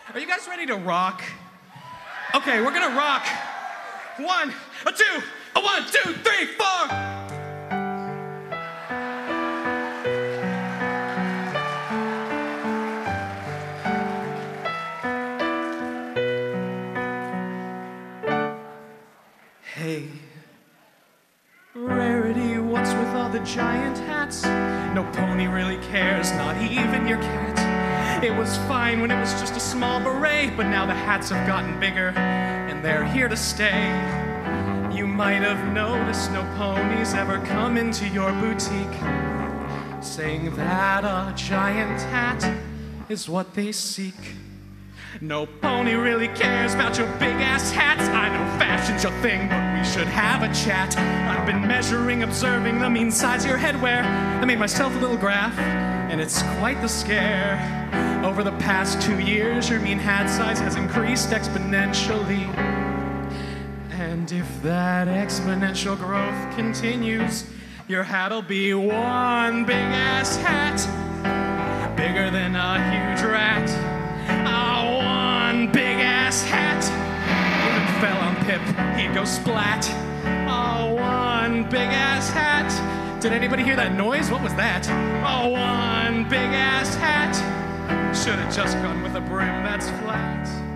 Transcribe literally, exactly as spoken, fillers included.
Are you guys ready to rock? Okay, we're gonna rock. One, a two, a one, two, three, four. Hey, Rarity, what's with all the giant hats? No pony really cares, not even your cat. It was fine when it was just a small beret, but now the hats have gotten bigger, and they're here to stay. You might have noticed no ponies ever come into your boutique, saying that a giant hat is what they seek. No pony really cares about your big-ass hats. I know fashion's your thing, but we should have a chat. I've been measuring, observing the mean size of your headwear. I made myself a little graph, and it's quite the scare. Over the past two years, your mean hat size has increased exponentially. And if that exponential growth continues, your hat'll be one big-ass hat, bigger than a huge rat. Oh, one big-ass hat. If it fell on Pip, he'd go splat. Oh, one big-ass hat. Did anybody hear that noise? What was that? Oh, one big-ass hat. Should have just gone with a brim that's flat.